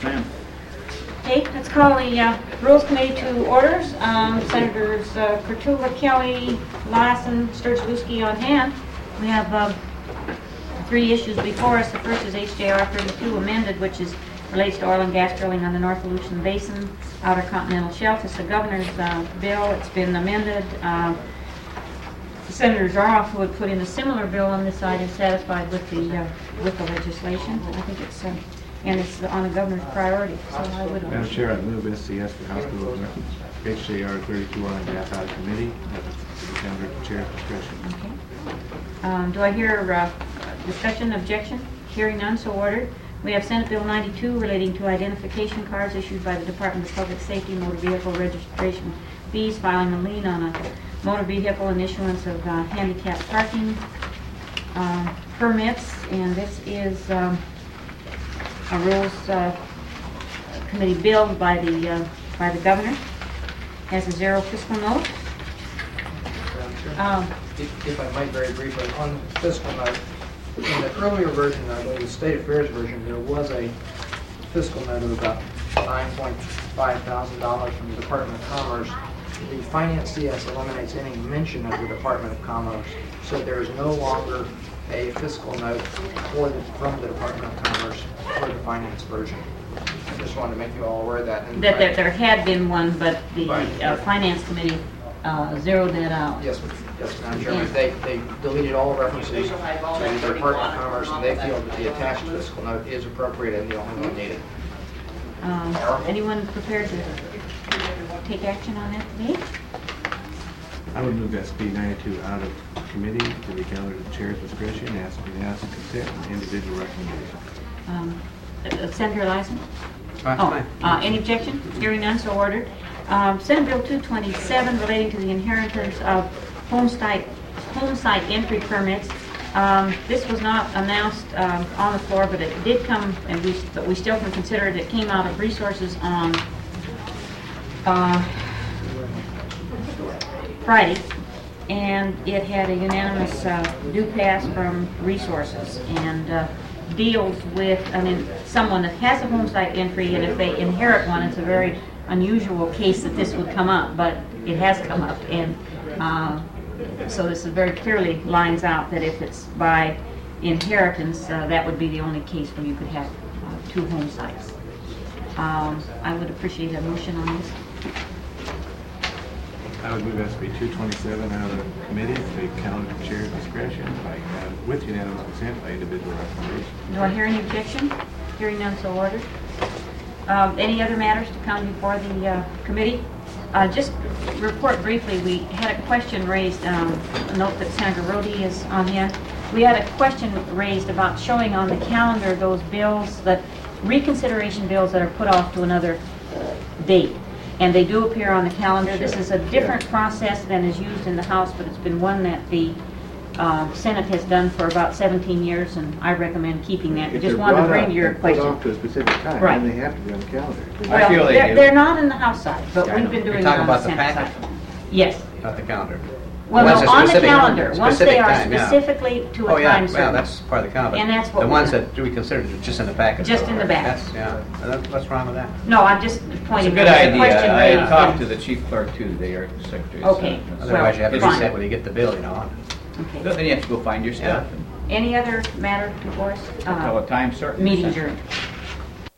ma'am. Okay, let's call the Rules Committee to orders. Senators Kurtula, Kelly, Lassen, Sturgeluski on hand. We have 3 issues before us. The first is HJR 32 amended, which relates to oil and gas drilling on the North Aleutian Basin, Outer Continental Shelf. It's the governor's bill. It's been amended. Senator Zaroff, who had put in a similar bill on this side, is satisfied with the legislation. I think it's and it's on the governor's priority. So I would. Madam Chair, I move SCS for House Bill HJR 32 on behalf of the committee. To be counted at the chair's discretion. Okay. Do I hear discussion, objection? Hearing none, so ordered. We have Senate Bill 92 relating to identification cards issued by the Department of Public Safety, motor vehicle registration fees, filing a lien on a motor vehicle and issuance of handicapped parking permits. And this is a Rules Committee bill by the governor. Has a 0 fiscal note. If I might very briefly, on the fiscal note, in the earlier version, I believe the State Affairs version, there was a fiscal note of about $9.5 thousand from the Department of Commerce. The Finance CS eliminates any mention of the Department of Commerce, so there is no longer a fiscal note from the Department of Commerce for the Finance version. I just wanted to make you all aware of that. That there had been one, but the Finance Committee zeroed that out. Yes, Madam Chairman. They deleted all references to the Department of Commerce, and they feel that the attached fiscal note is appropriate and the only one needed. Anyone prepared to take action on that today? I would move SB 92 out of committee to be counted at the chair's discretion, ask for unanimous consent and individual recommendation. Senator Lyson? Fine. Any objection? Hearing none, so ordered. Senate Bill 227 relating to the inheritance of home site entry permits. This was not announced on the floor, but it did come, and we still can consider it. It came out of resources on Friday, and it had a unanimous do pass from resources, and deals with someone that has a home site entry, and if they inherit one, it's a very unusual case that this would come up, but it has come up, and so this is very clearly lines out that if it's by inheritance, that would be the only case where you could have 2 home sites. I would appreciate a motion on this. I would move SB 227 out of committee to be counted at the chair's discretion with unanimous consent by individual recommendation. Do I hear any objection? Hearing none, so ordered. Any other matters to come before the committee? Just report briefly, we had a question raised, a note that Senator Rhodey is on hand. We had a question raised about showing on the calendar those bills, reconsideration bills that are put off to another date. And they do appear on the calendar. This is a different process than is used in the House, but it's been one that the Senate has done for about 17 years, and I recommend keeping that. I just wanted to bring to your question. Off to a specific time, right. And they have to be on the calendar. Well, they're not in the House side, but we've been doing it on the Senate side. Yes. Not the calendar. Well, no, on the calendar, once they are time, specifically to a time certain. Well, that's part of the calendar. And that's what the ones that we consider just in the packet. Just in the back. What's wrong with that? No, I'm just pointing out. It's a good idea. I raised. talked to the chief clerk too today, or secretary. Okay. Otherwise, you have to fine. reset when you get the bill, you know. Okay. Then you have to go find your stuff. Any other matter before us? Until a time certain. Meeting adjourned.